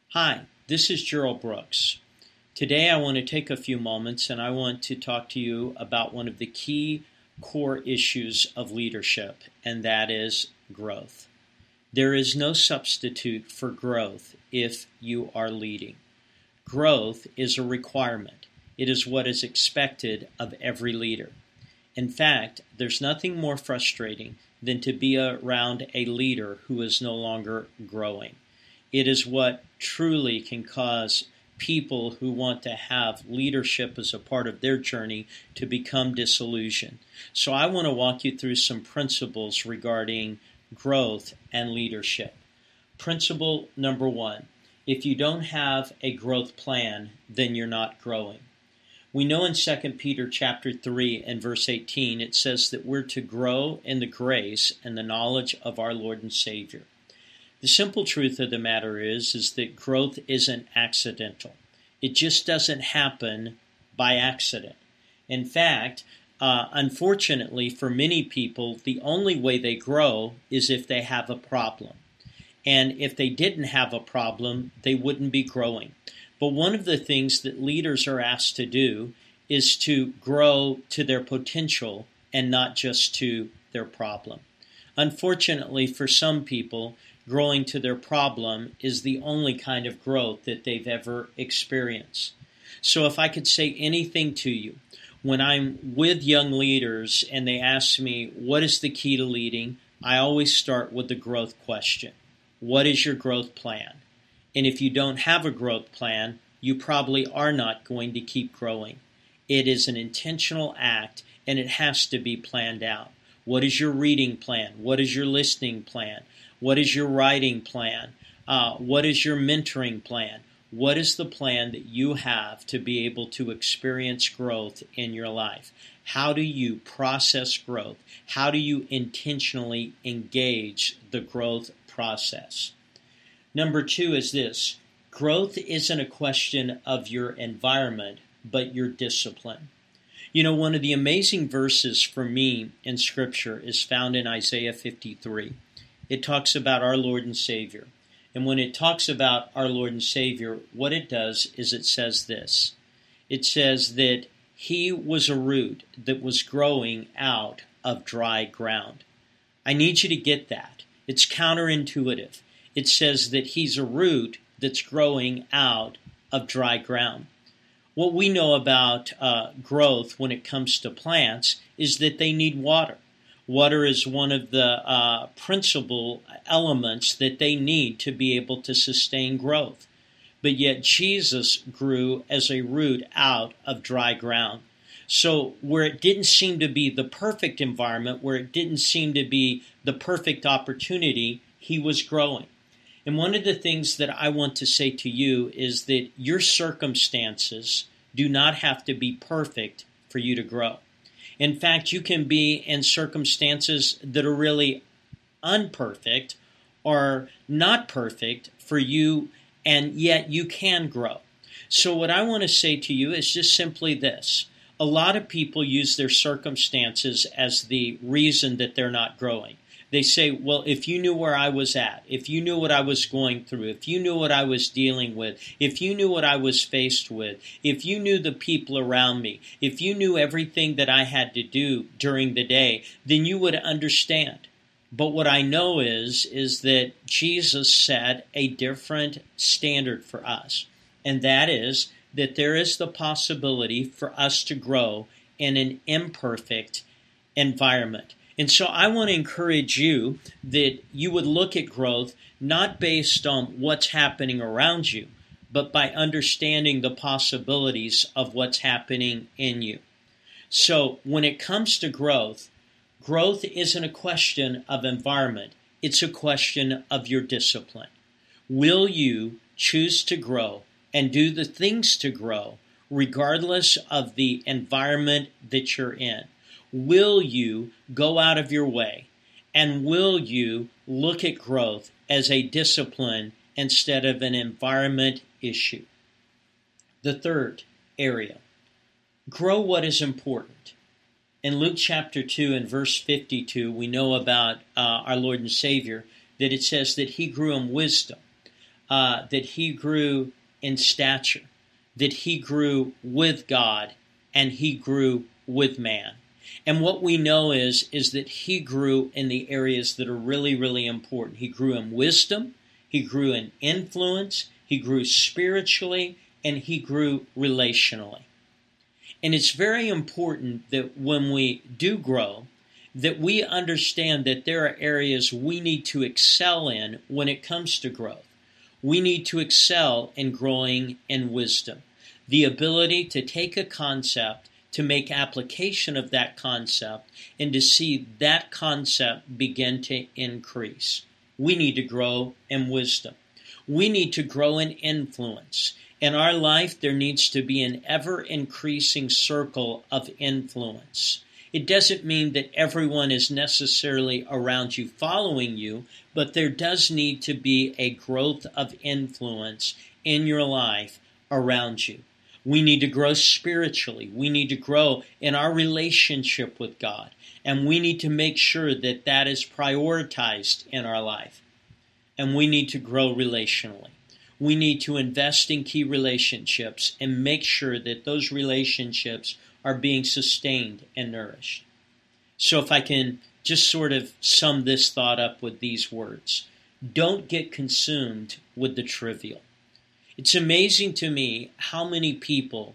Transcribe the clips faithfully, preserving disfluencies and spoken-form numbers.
Hi, this is Gerald Brooks. Today I want to take a few moments and I want to talk to you about one of the key core issues of leadership, and that is growth. There is no substitute for growth if you are leading. Growth is a requirement. It is what is expected of every leader. In fact, there's nothing more frustrating than to be around a leader who is no longer growing. It is what truly can cause people who want to have leadership as a part of their journey to become disillusioned. So I want to walk you through some principles regarding growth and leadership. Principle number one, if you don't have a growth plan, then you're not growing. We know in Second Peter chapter three and verse eighteen, it says that we're to grow in the grace and the knowledge of our Lord and Savior. The simple truth of the matter is, is that growth isn't accidental. It just doesn't happen by accident. In fact, uh, unfortunately for many people, the only way they grow is if they have a problem. And if they didn't have a problem, they wouldn't be growing. But one of the things that leaders are asked to do is to grow to their potential and not just to their problem. Unfortunately, for some people, growing to their problem is the only kind of growth that they've ever experienced. So if I could say anything to you, when I'm with young leaders and they ask me, what is the key to leading? I always start with the growth question. What is your growth plan? And if you don't have a growth plan, you probably are not going to keep growing. It is an intentional act and it has to be planned out. What is your reading plan? What is your listening plan? What is your writing plan? Uh, what is your mentoring plan? What is the plan that you have to be able to experience growth in your life? How do you process growth? How do you intentionally engage the growth process? Number two is this. Growth isn't a question of your environment, but your discipline. You know, one of the amazing verses for me in Scripture is found in Isaiah fifty-three. It talks about our Lord and Savior. And when it talks about our Lord and Savior, what it does is it says this. It says that he was a root that was growing out of dry ground. I need you to get that. It's counterintuitive. It says that he's a root that's growing out of dry ground. What we know about uh, growth when it comes to plants is that they need water. Water is one of the uh, principal elements that they need to be able to sustain growth. But yet Jesus grew as a root out of dry ground. So where it didn't seem to be the perfect environment, where it didn't seem to be the perfect opportunity, he was growing. And one of the things that I want to say to you is that your circumstances do not have to be perfect for you to grow. In fact, you can be in circumstances that are really unperfect or not perfect for you, and yet you can grow. So what I want to say to you is just simply this. A lot of people use their circumstances as the reason that they're not growing. They say, well, if you knew where I was at, if you knew what I was going through, if you knew what I was dealing with, if you knew what I was faced with, if you knew the people around me, if you knew everything that I had to do during the day, then you would understand. But what I know is, is that Jesus set a different standard for us, and that is that there is the possibility for us to grow in an imperfect environment. And so I want to encourage you that you would look at growth not based on what's happening around you, but by understanding the possibilities of what's happening in you. So when it comes to growth, growth isn't a question of environment. It's a question of your discipline. Will you choose to grow and do the things to grow regardless of the environment that you're in? Will you go out of your way? And will you look at growth as a discipline instead of an environment issue? The third area, grow what is important. In Luke chapter two and verse fifty-two, we know about uh, our Lord and Savior that it says that he grew in wisdom. uh, that he grew in stature, that he grew with God, and he grew with man. And what we know is, is that he grew in the areas that are really, really important. He grew in wisdom, he grew in influence, he grew spiritually, and he grew relationally. And it's very important that when we do grow, that we understand that there are areas we need to excel in when it comes to growth. We need to excel in growing in wisdom, the ability to take a concept, to make application of that concept, and to see that concept begin to increase. We need to grow in wisdom. We need to grow in influence. In our life, there needs to be an ever-increasing circle of influence. It doesn't mean that everyone is necessarily around you following you, but there does need to be a growth of influence in your life around you. We need to grow spiritually. We need to grow in our relationship with God. And we need to make sure that that is prioritized in our life. And we need to grow relationally. We need to invest in key relationships and make sure that those relationships are being sustained and nourished. So if I can just sort of sum this thought up with these words, don't get consumed with the trivial. It's amazing to me how many people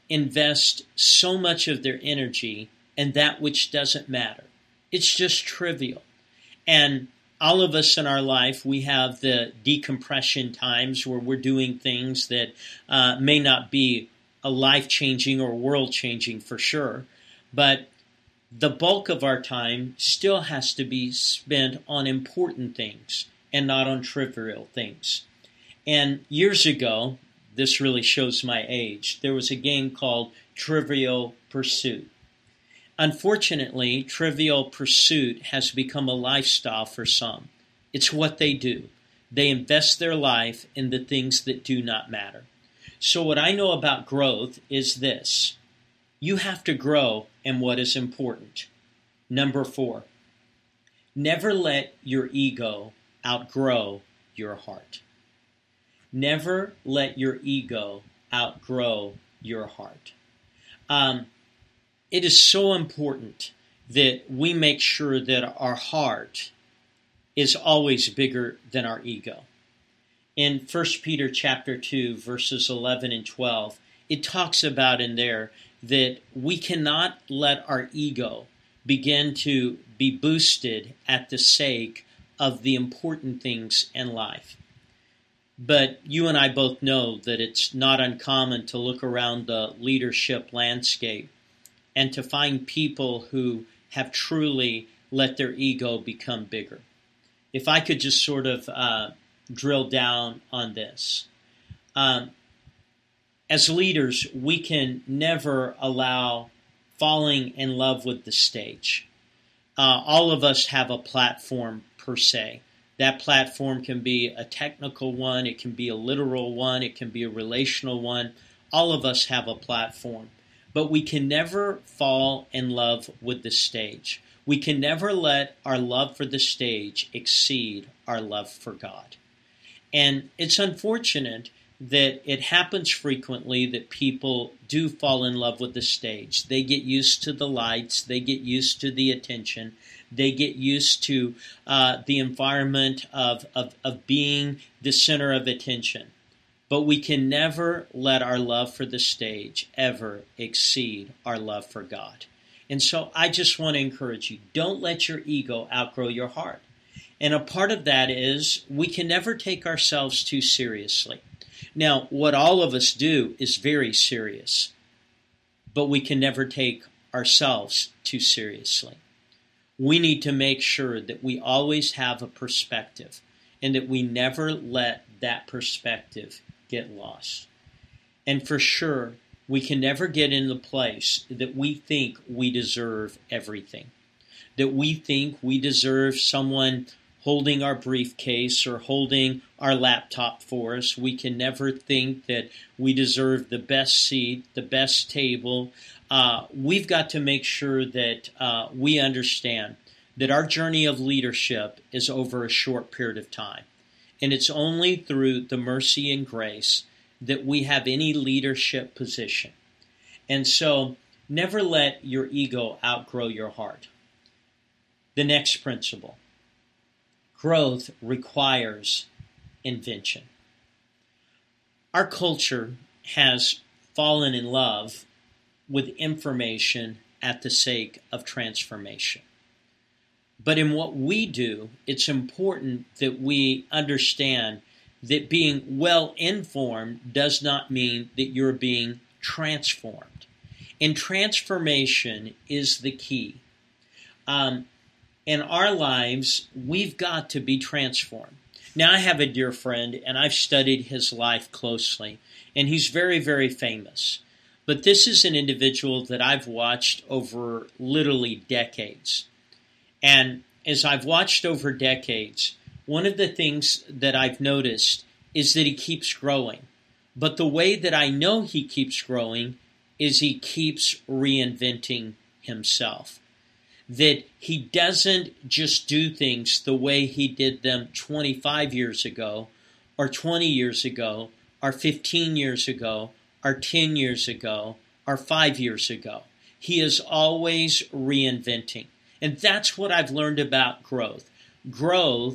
invest so much of their energy in that which doesn't matter. It's just trivial. And all of us in our life, we have the decompression times where we're doing things that uh, may not be a life-changing or world-changing for sure, but the bulk of our time still has to be spent on important things and not on trivial things. And years ago, this really shows my age, there was a game called Trivial Pursuit. Unfortunately, Trivial Pursuit has become a lifestyle for some. It's what they do. They invest their life in the things that do not matter. So what I know about growth is this. You have to grow in what is important. Number four, never let your ego outgrow your heart. Never let your ego outgrow your heart. Um, it is so important that we make sure that our heart is always bigger than our ego. In First Peter chapter two, verses eleven and twelve, it talks about in there that we cannot let our ego begin to be boosted at the sake of the important things in life. But you and I both know that it's not uncommon to look around the leadership landscape and to find people who have truly let their ego become bigger. If I could just sort of uh, drill down on this. Um, as leaders, we can never allow falling in love with the stage. Uh, all of us have a platform per se. That platform can be a technical one, it can be a literal one, it can be a relational one. All of us have a platform. But we can never fall in love with the stage. We can never let our love for the stage exceed our love for God. And it's unfortunate that it happens frequently that people do fall in love with the stage. They get used to the lights, they get used to the attention, they get used to uh, the environment of, of, of being the center of attention. But we can never let our love for the stage ever exceed our love for God. And so I just want to encourage you, don't let your ego outgrow your heart. And a part of that is we can never take ourselves too seriously. Now, what all of us do is very serious, but we can never take ourselves too seriously. We need to make sure that we always have a perspective and that we never let that perspective get lost. And for sure, we can never get in the place that we think we deserve everything, that we think we deserve someone holding our briefcase or holding our laptop for us. We can never think that we deserve the best seat, the best table. Uh, we've got to make sure that uh, we understand that our journey of leadership is over a short period of time. And it's only through the mercy and grace that we have any leadership position. And so never let your ego outgrow your heart. The next principle, growth requires invention. Our culture has fallen in love with information at the sake of transformation. But in what we do, it's important that we understand that being well-informed does not mean that you're being transformed. And transformation is the key. Um, in our lives, we've got to be transformed. Now, I have a dear friend, and I've studied his life closely, and he's very, very famous. But this is an individual that I've watched over literally decades. And as I've watched over decades, one of the things that I've noticed is that he keeps growing. But the way that I know he keeps growing is he keeps reinventing himself. That he doesn't just do things the way he did them twenty-five years ago, or twenty years ago, or fifteen years ago, or ten years ago, or five years ago. He is always reinventing. And that's what I've learned about growth. Growth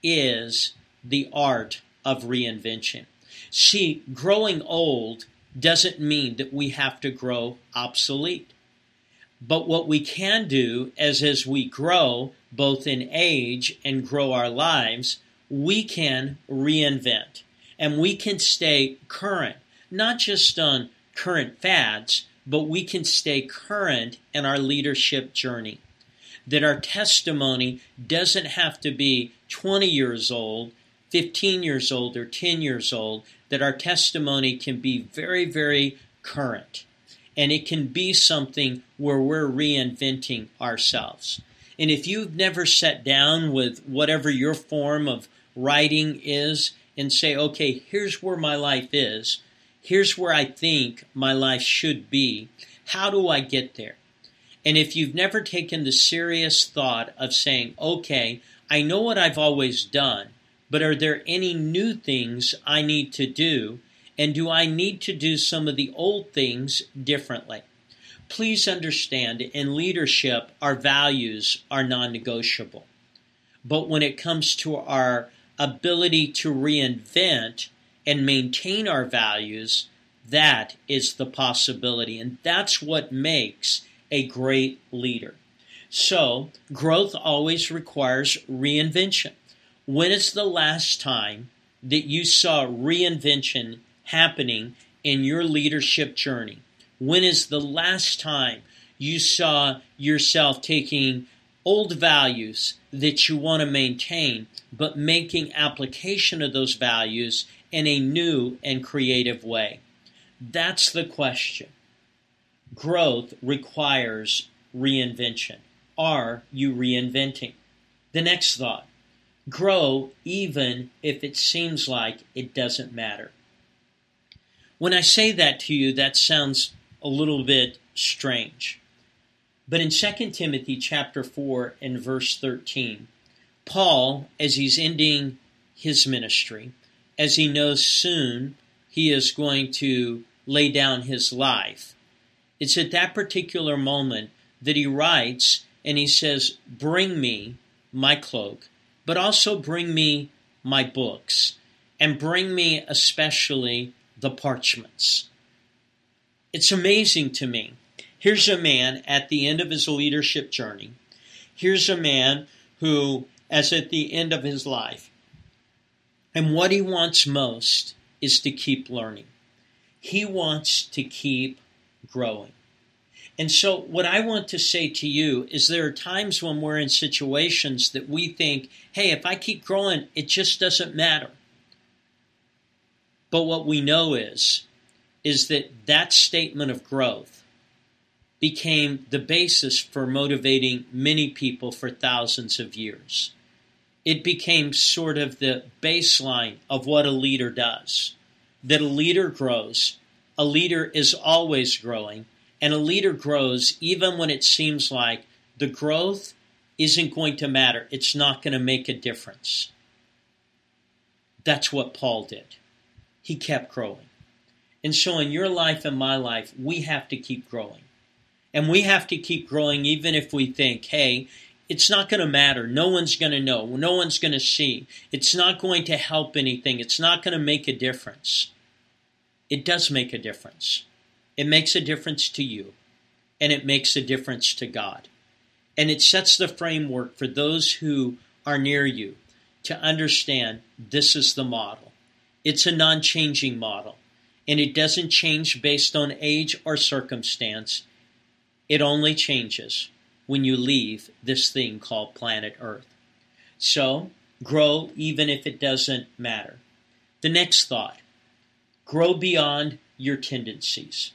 is the art of reinvention. See, growing old doesn't mean that we have to grow obsolete. But what we can do is as we grow, both in age and grow our lives, we can reinvent. And we can stay current, not just on current fads, but we can stay current in our leadership journey. That our testimony doesn't have to be twenty years old, fifteen years old, or ten years old, that our testimony can be very, very current. And it can be something where we're reinventing ourselves. And if you've never sat down with whatever your form of writing is and say, okay, here's where my life is, here's where I think my life should be, how do I get there? And if you've never taken the serious thought of saying, okay, I know what I've always done, but are there any new things I need to do? And do I need to do some of the old things differently? Please understand, in leadership, our values are non-negotiable. But when it comes to our ability to reinvent and maintain our values, that is the possibility. And that's what makes a great leader. So, growth always requires reinvention. When is the last time that you saw reinvention happening in your leadership journey? When is the last time you saw yourself taking old values that you want to maintain, but making application of those values in a new and creative way? That's the question. Growth requires reinvention. Are you reinventing? The next thought, grow even if it seems like it doesn't matter. When I say that to you, that sounds a little bit strange. But in Second Timothy chapter four and verse thirteen, Paul, as he's ending his ministry, as he knows soon he is going to lay down his life, it's at that particular moment that he writes and he says, bring me my cloak, but also bring me my books, and bring me especially the parchments. It's amazing to me. Here's a man at the end of his leadership journey. Here's a man who, as at the end of his life, and what he wants most is to keep learning. He wants to keep growing. And so what I want to say to you is there are times when we're in situations that we think, hey, if I keep growing, it just doesn't matter. But what we know is, is that that statement of growth became the basis for motivating many people for thousands of years. It became sort of the baseline of what a leader does. That a leader grows, a leader is always growing, and a leader grows even when it seems like the growth isn't going to matter. It's not going to make a difference. That's what Paul did. He kept growing. And so in your life and my life, we have to keep growing. And we have to keep growing even if we think, hey, it's not going to matter. No one's going to know. No one's going to see. It's not going to help anything. It's not going to make a difference. It does make a difference. It makes a difference to you. And it makes a difference to God. And it sets the framework for those who are near you to understand this is the model. It's a non-changing model. And it doesn't change based on age or circumstance. It only changes when you leave this thing called planet Earth. So, grow even if it doesn't matter. The next thought, grow beyond your tendencies.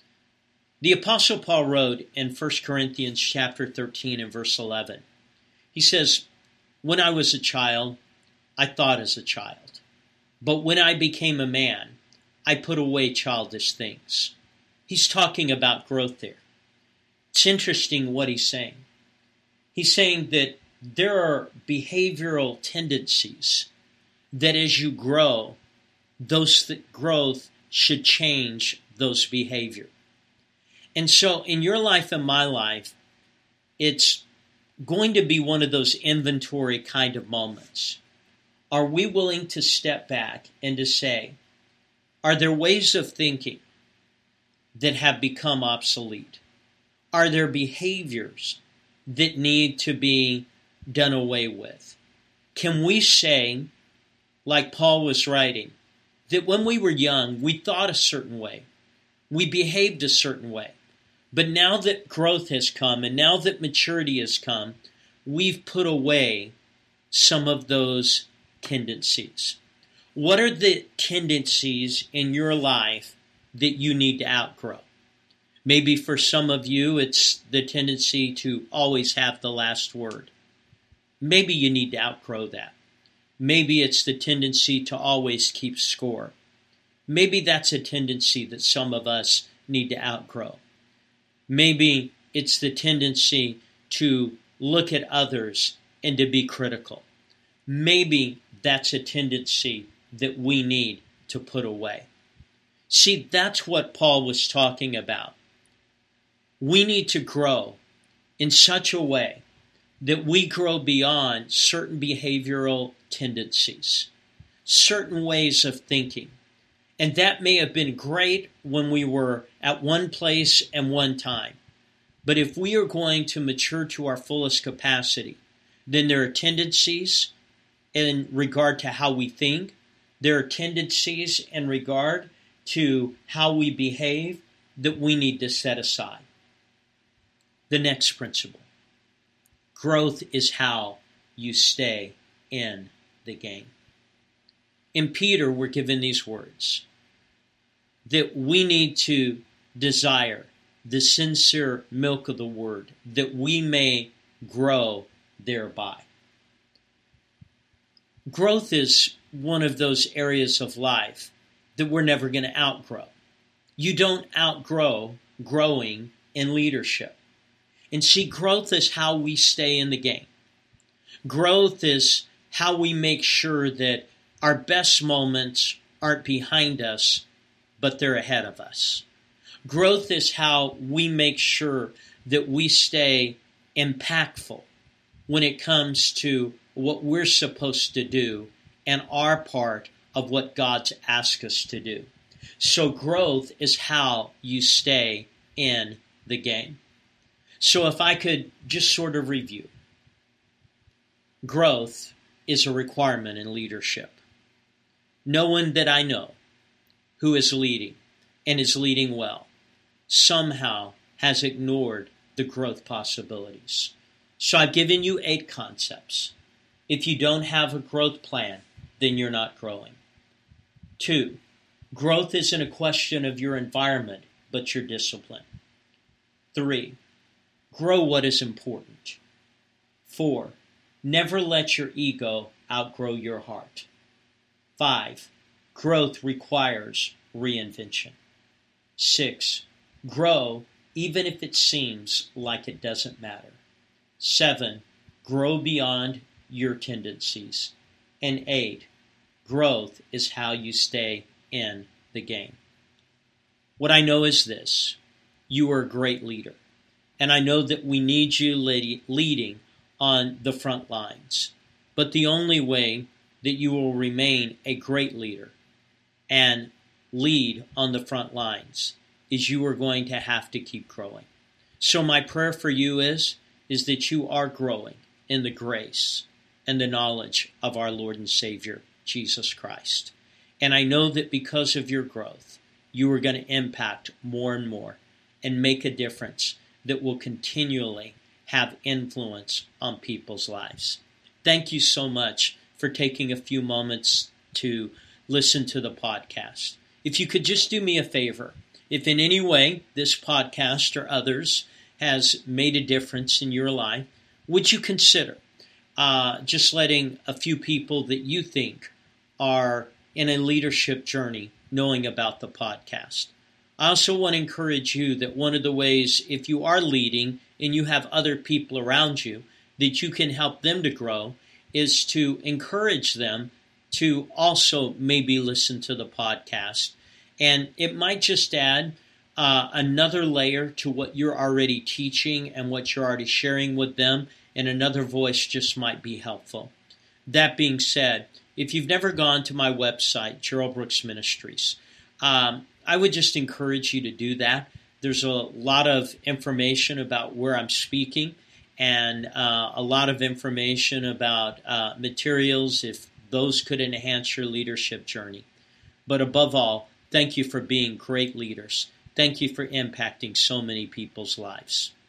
The Apostle Paul wrote in First Corinthians chapter thirteen and verse eleven. He says, when I was a child, I thought as a child. But when I became a man, I put away childish things. He's talking about growth there. It's interesting what he's saying. He's saying that there are behavioral tendencies that as you grow, those th- growth should change those behavior. And so in your life and my life, it's going to be one of those inventory kind of moments. Are we willing to step back and to say, are there ways of thinking that have become obsolete? Are there behaviors that need to be done away with? Can we say, like Paul was writing, that when we were young, we thought a certain way, we behaved a certain way, but now that growth has come and now that maturity has come, we've put away some of those tendencies. What are the tendencies in your life that you need to outgrow? Maybe for some of you, it's the tendency to always have the last word. Maybe you need to outgrow that. Maybe it's the tendency to always keep score. Maybe that's a tendency that some of us need to outgrow. Maybe it's the tendency to look at others and to be critical. Maybe that's a tendency that we need to put away. See, that's what Paul was talking about. We need to grow in such a way that we grow beyond certain behavioral tendencies, certain ways of thinking. And that may have been great when we were at one place and one time. But if we are going to mature to our fullest capacity, then there are tendencies in regard to how we think. There are tendencies in regard to how we behave that we need to set aside. The next principle. Growth is how you stay in the game. In Peter, we're given these words, that we need to desire the sincere milk of the word, that we may grow thereby. Growth is one of those areas of life that we're never going to outgrow. You don't outgrow growing in leadership. And see, growth is how we stay in the game. Growth is how we make sure that our best moments aren't behind us, but they're ahead of us. Growth is how we make sure that we stay impactful when it comes to what we're supposed to do and our part of what God's asked us to do. So growth is how you stay in the game. So if I could just sort of review. Growth is a requirement in leadership. No one that I know who is leading and is leading well somehow has ignored the growth possibilities. So I've given you eight concepts. If you don't have a growth plan, then you're not growing. Two, growth isn't a question of your environment, but your discipline. Three, grow what is important. Four, never let your ego outgrow your heart. Five, growth requires reinvention. Six, grow even if it seems like it doesn't matter. Seven, grow beyond your tendencies. And eight, Growth is how you stay in the game. What I know is this: you are a great leader. And I know that we need you leading on the front lines. But the only way that you will remain a great leader and lead on the front lines is you are going to have to keep growing. So my prayer for you is, is that you are growing in the grace and the knowledge of our Lord and Savior, Jesus Christ. And I know that because of your growth, you are going to impact more and more and make a difference that will continually have influence on people's lives. Thank you so much for taking a few moments to listen to the podcast. If you could just do me a favor, if in any way this podcast or others has made a difference in your life, would you consider uh, just letting a few people that you think are in a leadership journey knowing about the podcast? I also want to encourage you that one of the ways, if you are leading and you have other people around you, that you can help them to grow, is to encourage them to also maybe listen to the podcast. And it might just add uh, another layer to what you're already teaching and what you're already sharing with them, and another voice just might be helpful. That being said, if you've never gone to my website, Gerald Brooks Ministries, um, I would just encourage you to do that. There's a lot of information about where I'm speaking and uh, a lot of information about uh, materials if those could enhance your leadership journey. But above all, thank you for being great leaders. Thank you for impacting so many people's lives.